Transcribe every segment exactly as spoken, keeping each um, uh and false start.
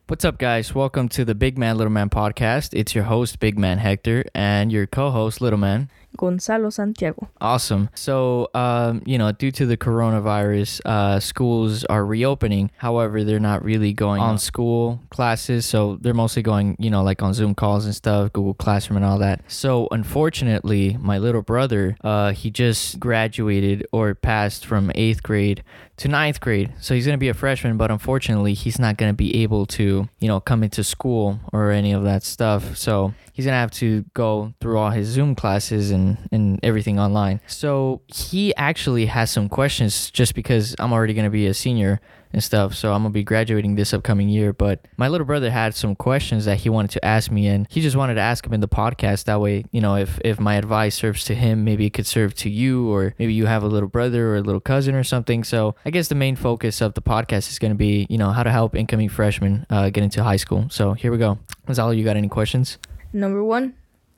What's up, guys? Welcome to the Big Man Little Man podcast. It's your host, Big Man Hector, and your co-host, Little Man. Gonzalo Santiago. Awesome. So, um, you know, due to the coronavirus, uh, schools are reopening. However, they're not really going on school classes. So they're mostly going, you know, like on Zoom calls and stuff, Google Classroom and all that. So unfortunately, my little brother, uh, he just graduated or passed from eighth grade to ninth grade. So he's going to be a freshman, but unfortunately, he's not going to be able to, you know, come into school or any of that stuff. So he's going to have to go through all his Zoom classes and, and everything online. So he actually has some questions just because I'm already going to be a senior and stuff. So I'm going to be graduating this upcoming year. But my little brother had some questions that he wanted to ask me, and he just wanted to ask him in the podcast. That way, you know, if, if my advice serves to him, maybe it could serve to you, or maybe you have a little brother or a little cousin or something. So I guess the main focus of the podcast is going to be, you know, how to help incoming freshmen uh, get into high school. So here we go. Gonzalo, you got any questions? Number one,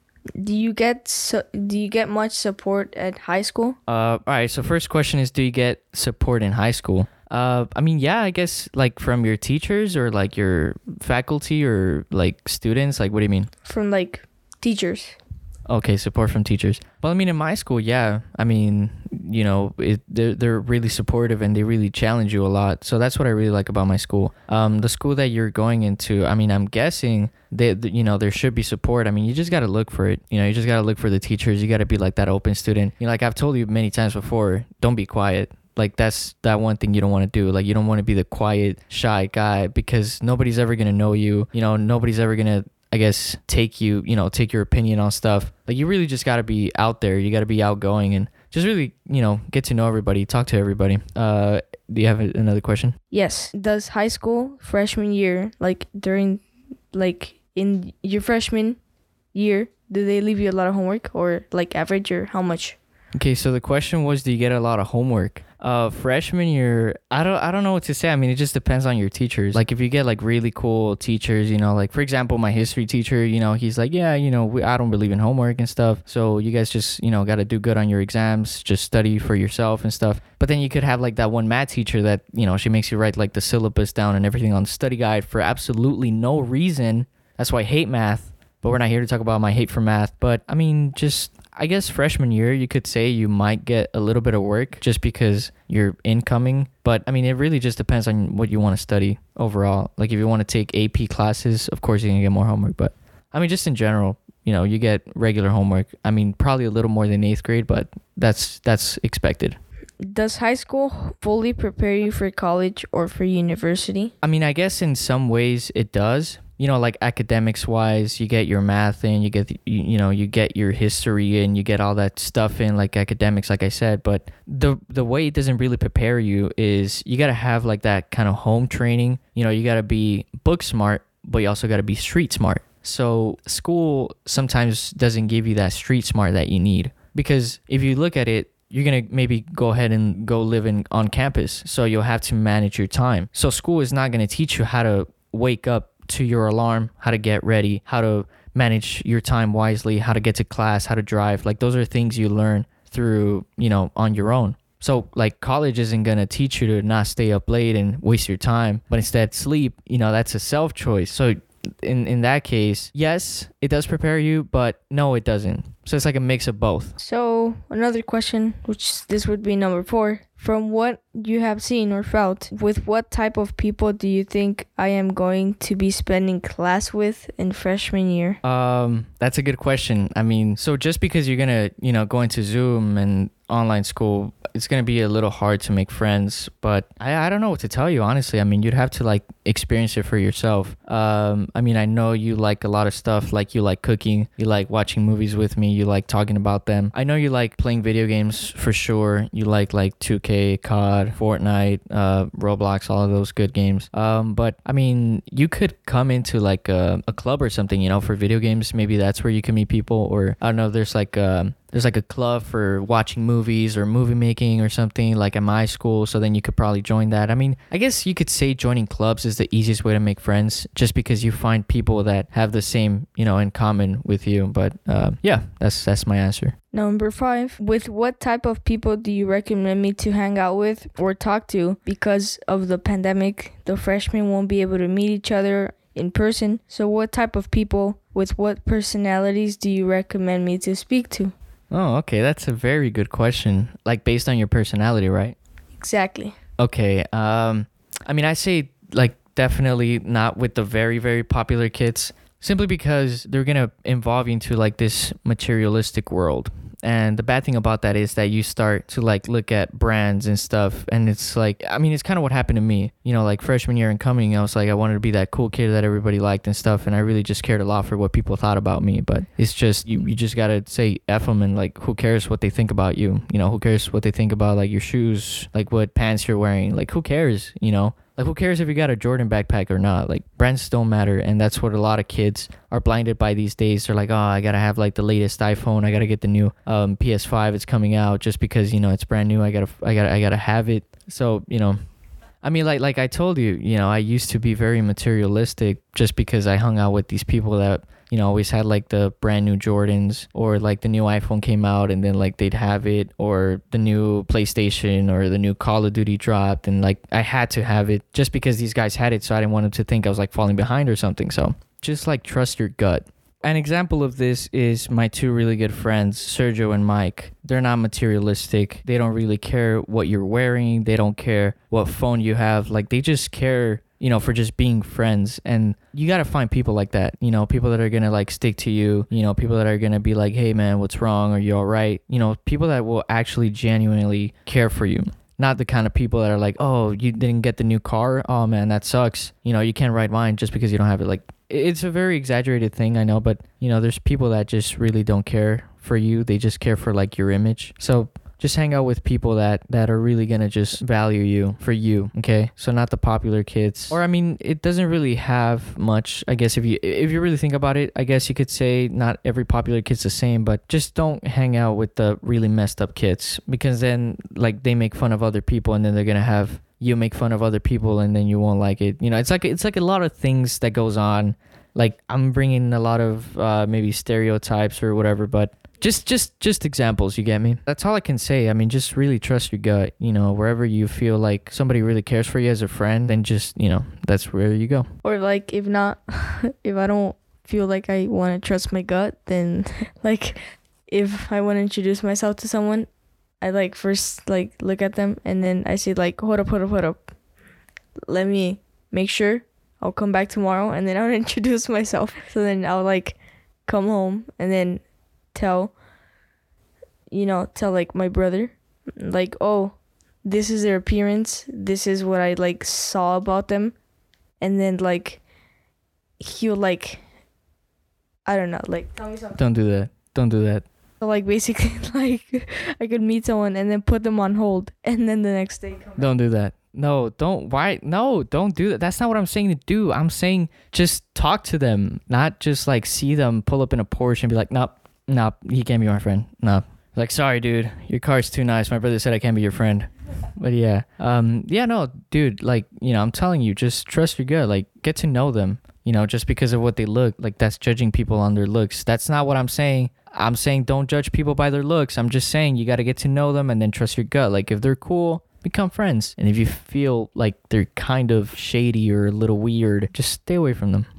do you get su- do you get much support at high school? Uh, all right. So first question is, do you get support in high school? Uh, I mean, yeah, I guess like from your teachers or like your faculty or like students. Like, what do you mean? From like teachers. Okay, support from teachers. Well, I mean, in my school, yeah. I mean, you know, it, they're, they're really supportive and they really challenge you a lot. So that's what I really like about my school. Um, the school that you're going into, I mean, I'm guessing that, you know, there should be support. I mean, you just got to look for it. You know, you just got to look for the teachers. You got to be like that open student. You know, like I've told you many times before, don't be quiet. Like that's that one thing you don't want to do. Like you don't want to be the quiet, shy guy because nobody's ever going to know you. You know, nobody's ever going to, I guess, take you, you know, take your opinion on stuff. Like you really just got to be out there. You got to be outgoing and just really, you know, get to know everybody, talk to everybody. Uh, do you have another question? Yes. Does high school freshman year, like during, like in your freshman year, do they leave you a lot of homework or like average or how much? Okay, so the question was, do you get a lot of homework? Uh, freshman year, I don't, I don't know what to say. I mean, it just depends on your teachers. Like, if you get like really cool teachers, you know, like for example, my history teacher, you know, he's like, yeah, you know, we, I don't believe in homework and stuff. So you guys just, you know, got to do good on your exams, just study for yourself and stuff. But then you could have like that one math teacher that, you know, she makes you write like the syllabus down and everything on the study guide for absolutely no reason. That's why I hate math. But we're not here to talk about my hate for math. But I mean, just, I guess freshman year, you could say you might get a little bit of work just because you're incoming. But I mean, it really just depends on what you want to study overall. Like if you want to take A P classes, of course you're going to get more homework. But I mean, just in general, you know, you get regular homework. I mean, probably a little more than eighth grade, but that's that's expected. Does high school fully prepare you for college or for university? I mean, I guess in some ways it does. You know, like academics wise, you get your math in, you get, the, you, you know, you get your history in, you get all that stuff in, like academics, like I said. But the the way it doesn't really prepare you is you got to have like that kind of home training. You know, you got to be book smart, but you also got to be street smart. So school sometimes doesn't give you that street smart that you need. Because if you look at it, you're going to maybe go ahead and go live in on campus. So you'll have to manage your time. So school is not going to teach you how to wake up to your alarm, how to get ready, how to manage your time wisely, how to get to class, how to drive. Like those are things you learn through, you know, on your own. So like college isn't going to teach you to not stay up late and waste your time, but instead sleep. You know, that's a self choice. So in, in that case, yes, it does prepare you, but no, it doesn't. So it's like a mix of both. So another question, which this would be number four. From what you have seen or felt, with what type of people do you think I am going to be spending class with in freshman year? Um, that's a good question. I mean, so just because you're gonna, you know, go into Zoom and online school, it's gonna be a little hard to make friends. But I, I don't know what to tell you, honestly. I mean, you'd have to like experience it for yourself. Um, I mean, I know you like a lot of stuff. Like you like cooking, you like watching movies with me, you like talking about them. I know you like playing video games for sure. You like like two K, C O D, Fortnite, uh, Roblox, all of those good games. Um, but I mean, you could come into like a, a club or something, you know, for video games. Maybe that's where you can meet people. Or I don't know, there's like um there's like a club for watching movies or movie making or something like at my school. So then you could probably join that. I mean, I guess you could say joining clubs is the easiest way to make friends just because you find people that have the same, you know, in common with you. But uh, yeah, that's that's my answer. Number five, with what type of people do you recommend me to hang out with or talk to? Because of the pandemic, the freshmen won't be able to meet each other in person. So what type of people with what personalities do you recommend me to speak to? Oh, okay. That's a very good question. Like based on your personality, right? Exactly. Okay. Um, I mean, I say like definitely not with the very, very popular kids, simply because they're going to involve you into like this materialistic world. And the bad thing about that is that you start to like look at brands and stuff. And it's like, I mean, it's kind of what happened to me, you know, like freshman year and coming, I was like, I wanted to be that cool kid that everybody liked and stuff. And I really just cared a lot for what people thought about me. But it's just, you, you just got to say F them and like, who cares what they think about you? You know, who cares what they think about like your shoes, like what pants you're wearing? Like, who cares, you know? Like, who cares if you got a Jordan backpack or not? Like, brands don't matter. And that's what a lot of kids are blinded by these days. They're like, oh, I got to have, like, the latest iPhone. I got to get the new um, P S five. It's coming out just because, you know, it's brand new. I got to I gotta, I gotta have it. So, you know, I mean, like, like I told you, you know, I used to be very materialistic just because I hung out with these people that, you know, always had like the brand new Jordans, or like the new iPhone came out and then like they'd have it, or the new PlayStation or the new Call of Duty dropped, and like I had to have it just because these guys had it, so I didn't want them to think I was like falling behind or something. So just like trust your gut. An example of this is my two really good friends, Sergio and Mike. They're not materialistic. They don't really care what you're wearing. They don't care what phone you have. Like, they just care, you know, for just being friends. And you got to find people like that, you know, people that are going to like stick to you, you know, people that are going to be like, hey man, what's wrong? Are you all right? You know, people that will actually genuinely care for you. Not the kind of people that are like, oh, you didn't get the new car? Oh man, that sucks. You know, you can't ride mine just because you don't have it. Like, it's a very exaggerated thing, I know, but you know, there's people that just really don't care for you. They just care for like your image. So just hang out with people that that are really gonna just value you for you, okay? So not the popular kids. Or I mean, it doesn't really have much, I guess. If you if you really think about it, I guess you could say not every popular kid's the same, but just don't hang out with the really messed up kids, because then like they make fun of other people, and then they're gonna have you make fun of other people, and then you won't like it. You know, it's like it's like a lot of things that goes on. Like, I'm bringing a lot of uh, maybe stereotypes or whatever, but just just just examples, you get me? That's all I can say. I mean, just really trust your gut. You know, wherever you feel like somebody really cares for you as a friend, then just, you know, that's where you go. Or like, if not, if I don't feel like I want to trust my gut, then like if I want to introduce myself to someone, I like first like look at them, and then I say like, hold up, hold up, hold up. Let me make sure. I'll come back tomorrow, and then I'll introduce myself. So then I'll like come home and then tell, you know, tell like my brother, like, oh, this is their appearance. This is what I like saw about them. And then like he'll like, I don't know, like tell me something. Don't do that. Don't do that. So like basically like I could meet someone and then put them on hold, and then the next day come Don't back. do that. No, don't. Why? No, don't do that. That's not what I'm saying to do. I'm saying just talk to them, not just like see them pull up in a Porsche and be like, nope, nope, he can't be my friend. No. Like, sorry, dude, your car's too nice. My brother said I can't be your friend. But yeah, um, yeah, no, dude, like, you know, I'm telling you, just trust your gut. Like, get to know them. You know, just because of what they look like, that's judging people on their looks. That's not what I'm saying. I'm saying don't judge people by their looks. I'm just saying you got to get to know them and then trust your gut. Like, if they're cool, become friends. And if you feel like they're kind of shady or a little weird, just stay away from them.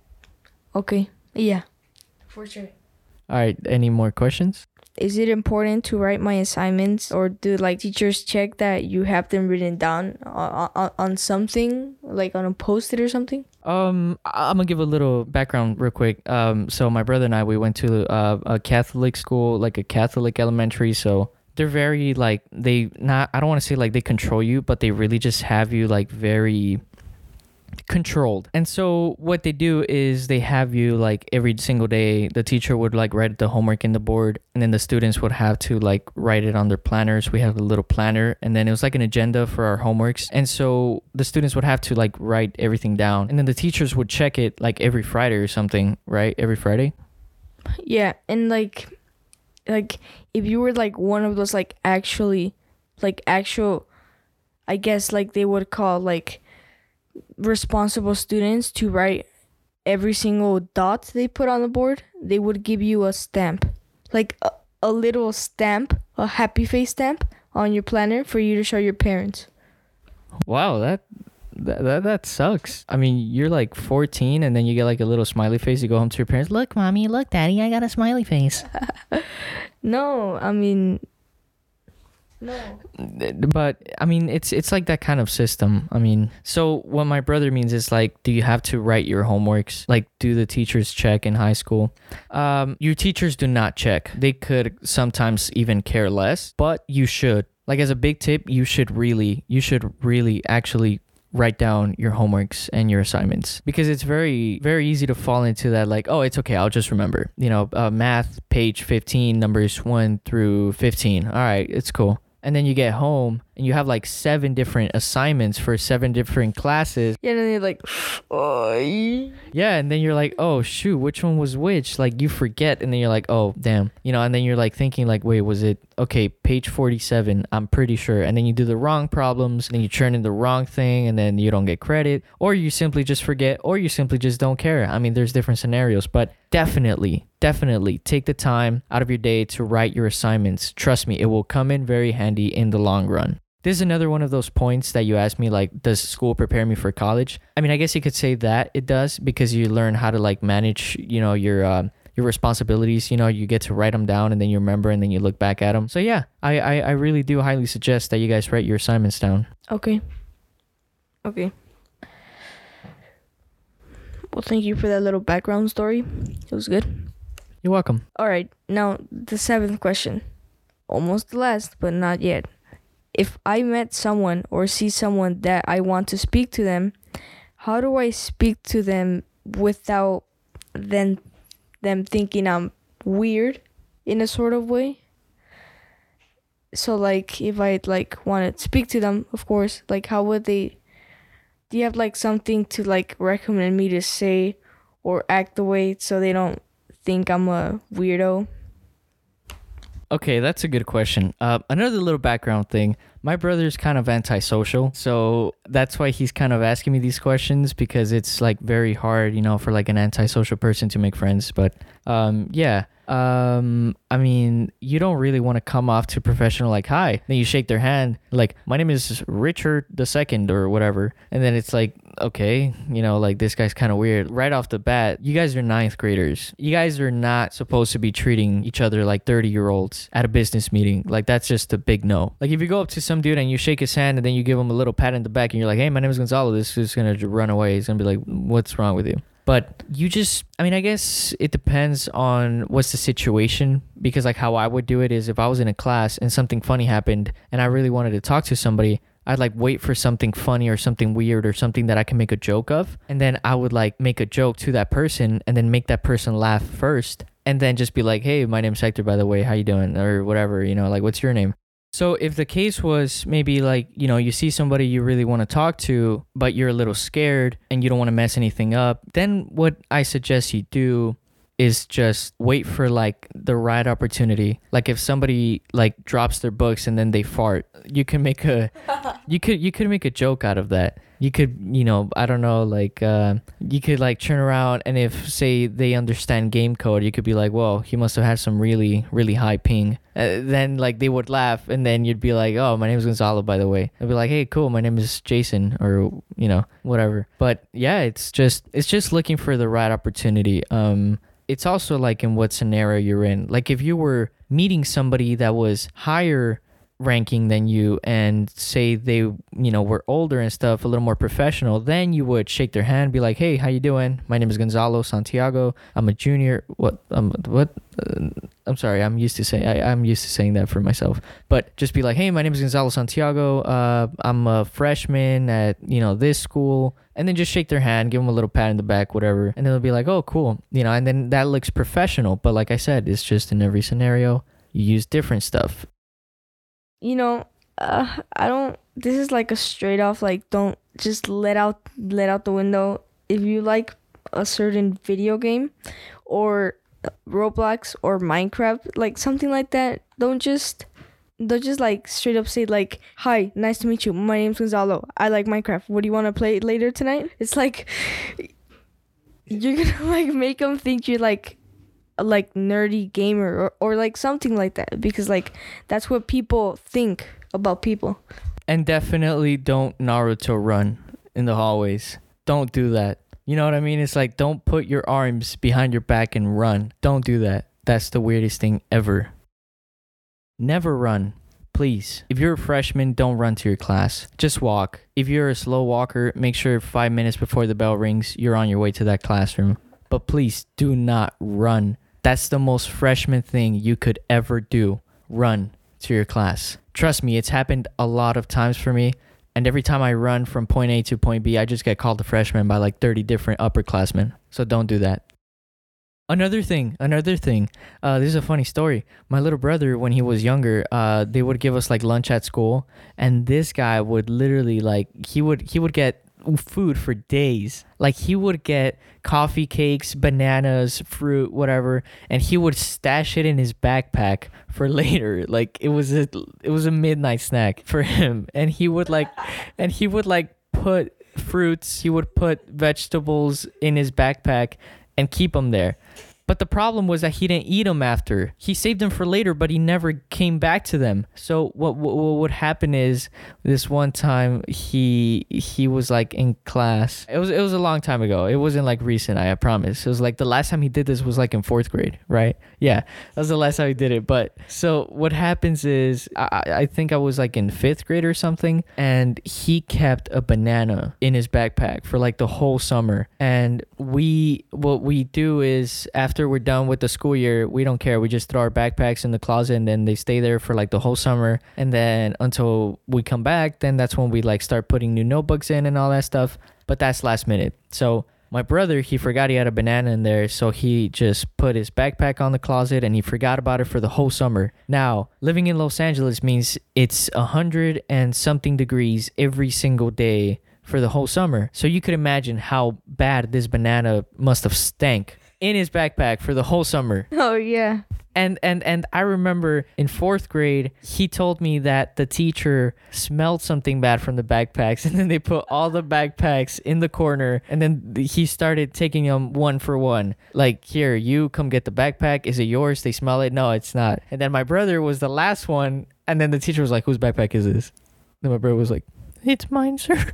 Okay. Yeah. For sure. All right. Any more questions? Is it important to write my assignments, or do like teachers check that you have them written down on, on, on something, like on a post-it or something? Um, I- I'm gonna give a little background real quick. Um, so my brother and I, we went to uh, a Catholic school, like a Catholic elementary. So they're very like, they not, I don't want to say like they control you, but they really just have you like very controlled. And so what they do is they have you like every single day, the teacher would like write the homework in the board, and then the students would have to like write it on their planners. We have a little planner, and then it was like an agenda for our homeworks. And so the students would have to like write everything down, and then the teachers would check it like every Friday or something, right? Every Friday. Yeah. And like, like if you were like one of those like actually like actual, I guess like they would call like responsible students to write every single dot they put on the board, they would give you a stamp, like a, a little stamp, a happy face stamp on your planner for you to show your parents. Wow, that That, that that sucks. I mean, you're like fourteen and then you get like a little smiley face. You go home to your parents. Look, mommy. Look, daddy. I got a smiley face. No, I mean, no. But I mean, it's it's like that kind of system. I mean, so what my brother means is like, do you have to write your homeworks? Like, do the teachers check in high school? Um, your teachers do not check. They could sometimes even care less, but you should. Like, as a big tip, you should really, you should really actually write down your homeworks and your assignments, because it's very, very easy to fall into that, like, oh, it's okay, I'll just remember. You know, uh, math, page fifteen, numbers one through fifteen. All right, it's cool. And then you get home and you have like seven different assignments for seven different classes. Yeah, and then you're like, oh. Yeah, and then you're like, oh, shoot, which one was which? Like, you forget, and then you're like, oh, damn. You know, and then you're like thinking like, wait, was it, okay, page forty-seven, I'm pretty sure. And then you do the wrong problems, and then you turn in the wrong thing, and then you don't get credit, or you simply just forget, or you simply just don't care. I mean, there's different scenarios, but definitely, definitely take the time out of your day to write your assignments. Trust me, it will come in very handy in the long run. This is another one of those points that you asked me, like, does school prepare me for college? I mean, I guess you could say that it does, because you learn how to like manage, you know, your um, your responsibilities. You know, you get to write them down, and then you remember, and then you look back at them. So yeah, I, I, I really do highly suggest that you guys write your assignments down. Okay. Okay. Well, thank you for that little background story. It was good. You're welcome. All right, now the seventh question. Almost the last, but not yet. If I met someone or see someone that I want to speak to them, how do I speak to them without them, them thinking I'm weird in a sort of way? So, like, if I, like, want to speak to them, of course, like, how would they... Do you have, like, something to, like, recommend me to say or act the way so they don't think I'm a weirdo? Okay, that's a good question. Uh, another little background thing. My brother's kind of antisocial, so that's why he's kind of asking me these questions, because it's like very hard, you know, for like an antisocial person to make friends. But um, yeah, um, I mean, you don't really want to come off too professional, like, hi. Then you shake their hand, like, my name is Richard the Second or whatever. And then it's like, okay, you know, like, this guy's kind of weird. Right off the bat, you guys are ninth graders. You guys are not supposed to be treating each other like thirty year olds at a business meeting. Like, that's just a big no. Like, if you go up to some dude and you shake his hand and then you give him a little pat in the back and you're like, hey, my name is Gonzalo, this is going to run away. He's going to be like, what's wrong with you? But you just, I mean, I guess it depends on what's the situation, because like how I would do it is, if I was in a class and something funny happened and I really wanted to talk to somebody, I'd like wait for something funny or something weird or something that I can make a joke of. And then I would like make a joke to that person and then make that person laugh first. And then just be like, hey, my name's Hector, by the way, how you doing? Or whatever, you know, like, what's your name? So if the case was maybe like, you know, you see somebody you really want to talk to, but you're a little scared and you don't want to mess anything up, then what I suggest you do is just wait for like the right opportunity. Like if somebody like drops their books and then they fart, you can make a you could you could make a joke out of that. You could, you know, I don't know, like uh, you could like turn around, and if say they understand game code, you could be like, well, he must have had some really really high ping. Uh, then like they would laugh, and then you'd be like, oh, my name is Gonzalo, by the way. I'd be like, hey, cool, my name is Jason, or you know, whatever. But yeah, it's just it's just looking for the right opportunity. Um, it's also like in what scenario you're in. Like if you were meeting somebody that was higher ranking than you, and say they, you know, were older and stuff, a little more professional, then you would shake their hand, be like, hey, how you doing? My name is Gonzalo Santiago. I'm a junior. What? Um, what? Uh, I'm sorry. I'm used to saying. I, I'm used to saying that for myself. But just be like, hey, my name is Gonzalo Santiago. Uh, I'm a freshman at, you know, this school. And then just shake their hand, give them a little pat in the back, whatever. And they'll be like, oh, cool. You know, and then that looks professional. But like I said, it's just in every scenario, you use different stuff. You know, uh, I don't, this is like a straight off, like, don't just let out, let out the window. If you like a certain video game or Roblox or Minecraft, like something like that, don't just, don't just like straight up say like, hi, nice to meet you. My name's Gonzalo. I like Minecraft. What do you want to play later tonight? It's like, you're gonna like make them think you're like, a like nerdy gamer or, or like something like that, because like that's what people think about people. And definitely don't Naruto run. in the hallways. Don't do that. You know what I mean? It's like, don't put your arms behind your back and run. Don't do that. That's the weirdest thing ever. Never run. Please. If you're a freshman, don't run to your class. Just walk. If you're a slow walker, make sure five minutes before the bell rings, you're on your way to that classroom. But please do not run. That's the most freshman thing you could ever do. Run to your class. Trust me, it's happened a lot of times for me. And every time I run from point A to point B, I just get called a freshman by like thirty different upperclassmen. So don't do that. Another thing, another thing. Uh, this is a funny story. My little brother, when he was younger, uh, they would give us like lunch at school, and this guy would literally like he would he would get food for days. Like he would get coffee cakes, bananas, fruit, whatever, and he would stash it in his backpack for later. Like it was a it was a midnight snack for him, and he would like and he would like put fruits, he would put vegetables in his backpack and keep them there. But the problem was that he didn't eat them after. He saved them for later, but he never came back to them. So what what, what would happen is this one time he he was like in class. It was it was a long time ago. It wasn't like recent, I, I promise. It was like the last time he did this was like in fourth grade, right? Yeah, that was the last time he did it. But so what happens is I, I think I was like in fifth grade or something, and he kept a banana in his backpack for like the whole summer. And we what we do is after After we're done with the school year, we don't care. We just throw our backpacks in the closet, and then they stay there for like the whole summer. And then until we come back, then that's when we like start putting new notebooks in and all that stuff. But that's last minute. So my brother, he forgot he had a banana in there. So he just put his backpack on the closet and he forgot about it for the whole summer. Now, living in Los Angeles means it's a hundred and something degrees every single day for the whole summer. So you could imagine how bad this banana must have stank in his backpack for the whole summer. Oh, yeah. And and and I remember in fourth grade, he told me that the teacher smelled something bad from the backpacks, and then they put all the backpacks in the corner, and then he started taking them one for one. Like, here, you come get the backpack. Is it yours? They smell it. No, it's not. And then my brother was the last one, and then the teacher was like, whose backpack is this? Then my brother was like, it's mine, sir.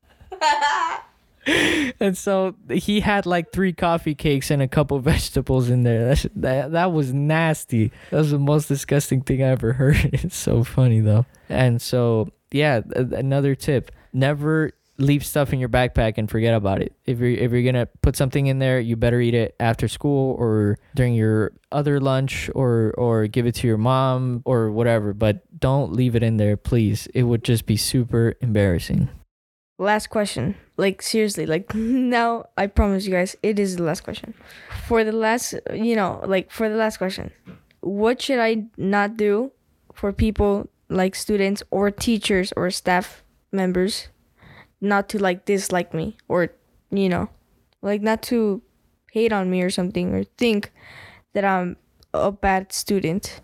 And so he had like three coffee cakes and a couple vegetables in there. That, that that was nasty. That was the most disgusting thing I ever heard. It's so funny though. And so yeah, another tip: never leave stuff in your backpack and forget about it. If you're if you're gonna put something in there, you better eat it after school or during your other lunch, or or give it to your mom or whatever. But don't leave it in there, please. It would just be super embarrassing. Last question. Like, seriously, like, now, I promise you guys, it is the last question. For the last, you know, like, for the last question, what should I not do for people, like, students or teachers or staff members, not to, like, dislike me or, you know, like, not to hate on me or something, or think that I'm a bad student?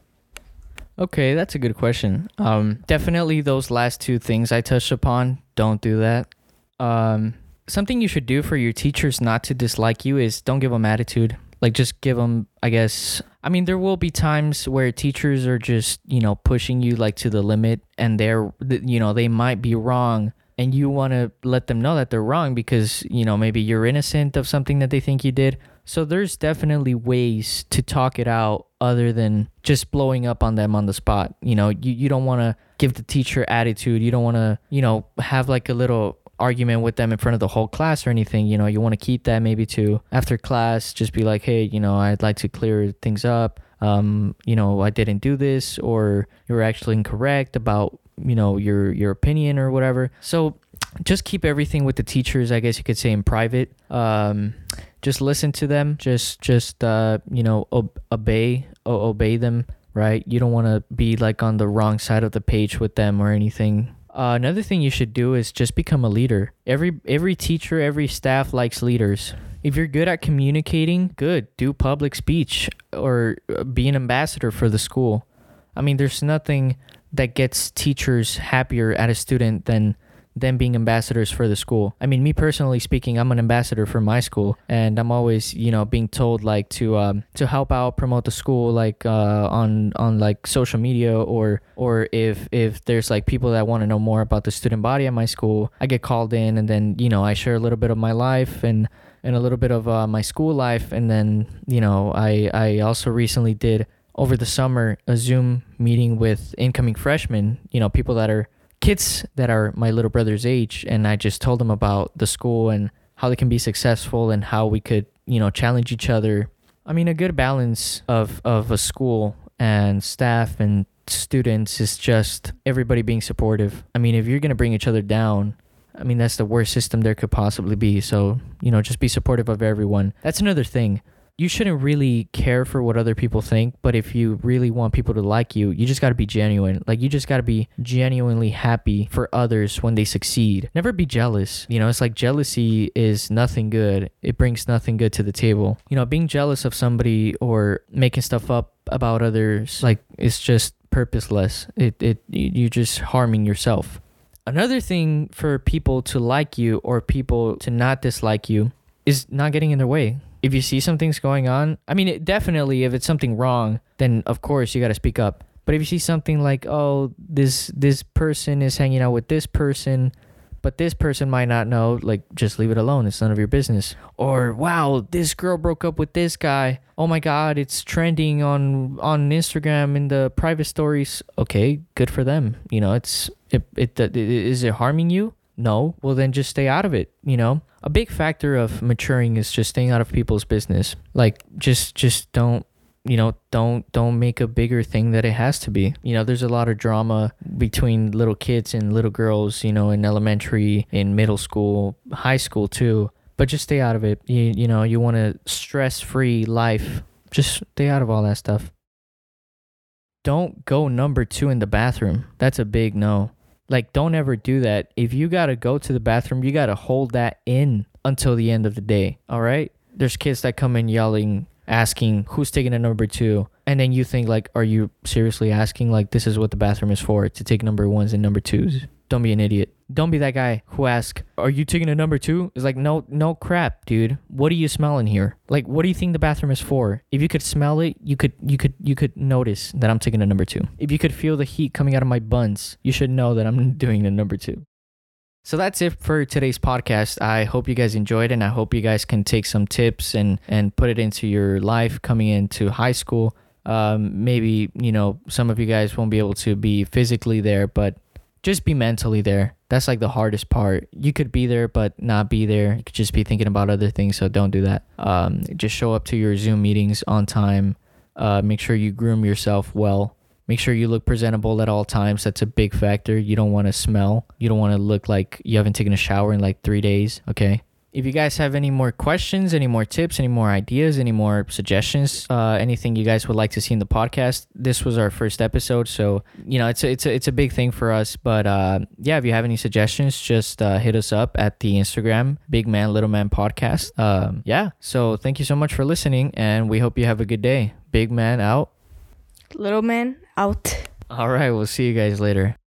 Okay, that's a good question. Um, definitely those last two things I touched upon, don't do that. Um, something you should do for your teachers not to dislike you is don't give them attitude. Like, just give them, I guess, I mean, there will be times where teachers are just, you know, pushing you like to the limit, and they're, you know, they might be wrong, and you want to let them know that they're wrong because, you know, maybe you're innocent of something that they think you did. So there's definitely ways to talk it out other than just blowing up on them on the spot. You know, you, you don't want to give the teacher attitude. You don't want to, you know, have like a little argument with them in front of the whole class or anything. You know, you want to keep that maybe to after class, just be like, hey, you know, I'd like to clear things up. Um, you know, I didn't do this, or you're actually incorrect about, you know, your, your opinion or whatever. So just keep everything with the teachers, I guess you could say, in private. Um, just listen to them. Just, just, uh, you know, ob- obey, o- obey them, right? You don't want to be like on the wrong side of the page with them or anything. Uh, another thing you should do is just become a leader. Every every teacher, every staff likes leaders. If you're good at communicating, good. Do public speech or be an ambassador for the school. I mean, there's nothing that gets teachers happier at a student than them being ambassadors for the school. I mean, me personally speaking, I'm an ambassador for my school, and I'm always, you know, being told like to um to help out, promote the school, like uh on on like social media, or or if if there's like people that want to know more about the student body at my school, I get called in, and then, you know, I share a little bit of my life and and a little bit of uh, my school life. And then, you know, I I also recently did over the summer a Zoom meeting with incoming freshmen, you know, people that are kids that are my little brother's age, and I just told them about the school and how they can be successful and how we could, you know, challenge each other. I mean, a good balance of of a school and staff and students is just everybody being supportive. I mean, if you're going to bring each other down, I mean, that's the worst system there could possibly be. So, you know, just be supportive of everyone. That's another thing. You shouldn't really care for what other people think, but if you really want people to like you, you just got to be genuine. Like, you just got to be genuinely happy for others when they succeed. Never be jealous. You know, it's like jealousy is nothing good. It brings nothing good to the table. You know, being jealous of somebody or making stuff up about others, like, it's just purposeless. It it you're just harming yourself. Another thing for people to like you or people to not dislike you is not getting in their way. If you see something's going on, I mean, it, definitely if it's something wrong, then of course you got to speak up. But if you see something like, oh, this this person is hanging out with this person, but this person might not know, like, just leave it alone. It's none of your business. Or, wow, this girl broke up with this guy. Oh my God, it's trending on on Instagram in the private stories. Okay, good for them. You know, it's it, it, it is it harming you? No. Well, then just stay out of it, you know? A big factor of maturing is just staying out of people's business. Like, just just don't, you know, don't don't make a bigger thing that it has to be. You know, there's a lot of drama between little kids and little girls, you know, in elementary, in middle school, high school too. But just stay out of it. You, you know, you want a stress-free life. Just stay out of all that stuff. Don't go number two in the bathroom. That's a big no. Like, don't ever do that. If you got to go to the bathroom, you got to hold that in until the end of the day, all right? There's kids that come in yelling, asking who's taking a number two. And then you think, like, are you seriously asking? Like, this is what the bathroom is for, to take number ones and number twos. Don't be an idiot. Don't be that guy who asks, are you taking a number two? It's like, no, no crap, dude. What are you smelling here? Like, what do you think the bathroom is for? If you could smell it, you could, you could, you could notice that I'm taking a number two. If you could feel the heat coming out of my buns, you should know that I'm doing a number two. So that's it for today's podcast. I hope you guys enjoyed it, and I hope you guys can take some tips and, and put it into your life coming into high school. Um, maybe, you know, some of you guys won't be able to be physically there, but just be mentally there. That's like the hardest part. You could be there, but not be there. You could just be thinking about other things, so don't do that. Um, just show up to your Zoom meetings on time. Uh, make sure you groom yourself well. Make sure you look presentable at all times. That's a big factor. You don't want to smell. You don't want to look like you haven't taken a shower in like three days, okay? If you guys have any more questions, any more tips, any more ideas, any more suggestions, uh, anything you guys would like to see in the podcast, this was our first episode, so you know it's a, it's a, it's a big thing for us. But uh, yeah, if you have any suggestions, just uh, hit us up at the Instagram, Big Man Little Man Podcast. Um, yeah, so thank you so much for listening, and we hope you have a good day. Big Man out. Little man out. All right, we'll see you guys later.